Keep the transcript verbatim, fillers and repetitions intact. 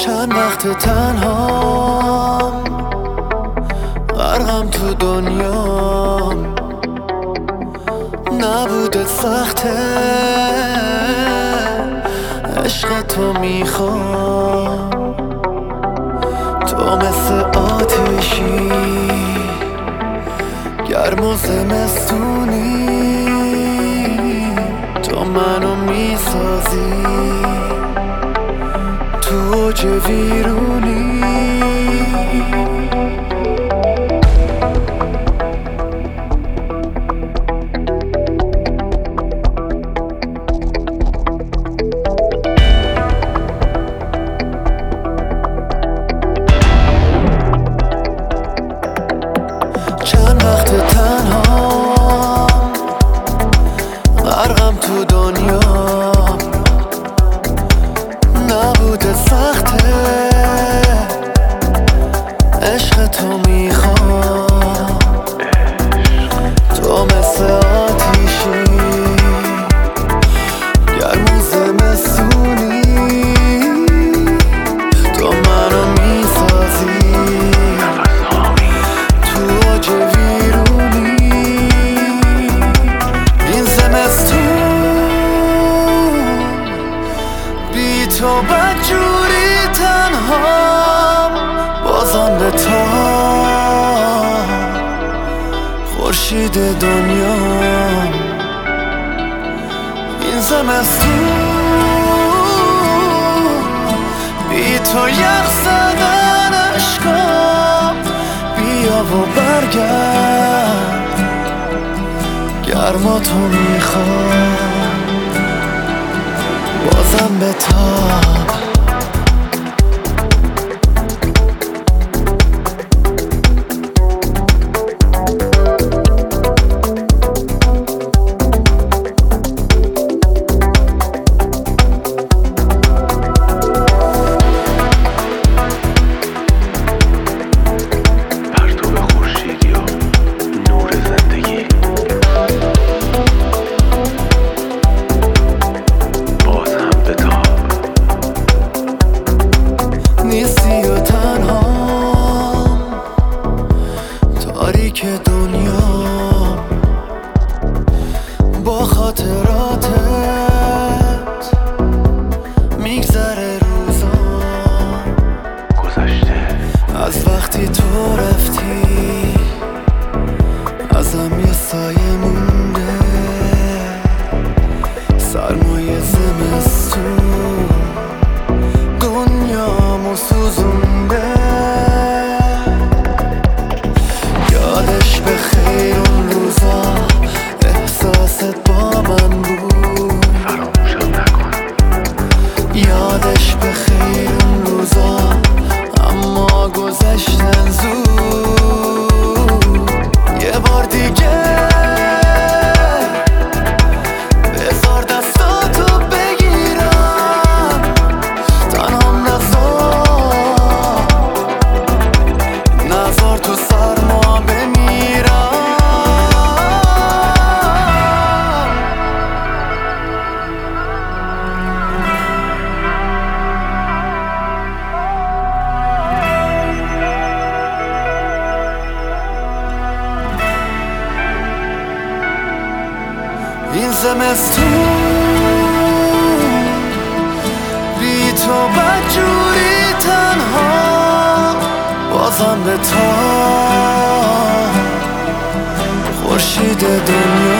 چند وقت تنهام، غرقم تو دنیام. نبوده سخته، عشق تو میخوام. تو مثل آتیشی گرم و زمستونی، تو منو میسازی تو اوج ویرونی. چند وقت تنهام، غرقم تو دنیام. نبوده سخته، عشق تو میخوام. تو مثل آتیشی گرم و زمستونی، تو منو میسازی تو اوج ویرونی. این زمستون بی تو بدجوری تنهام، بازم به تا خورشید دنیا. این زمستون بی تو یخ زدن عشقام. بیا و برگرد، گرما تو میخوام. بازم به تاب نیستی و تنهام، تاریک دنیا. با خاطراتت میگذره روزام. گذشته از وقتی تو رفتی، ازم یه سایه مونده. سرمایه زمستون دنیامو سوزونده. یادش به خیر اون روزا، احساست با من بود. فراموشم نکن. یادش به خیر اون روزا، اما گذشتن زود. یه بار دیگه بذار دستاتو بگیرم، تنهام نذار، نذار تو سرما بمیرم. این زمستون بی تو بدجوری تنها، بازم به تا خورشید دنیا.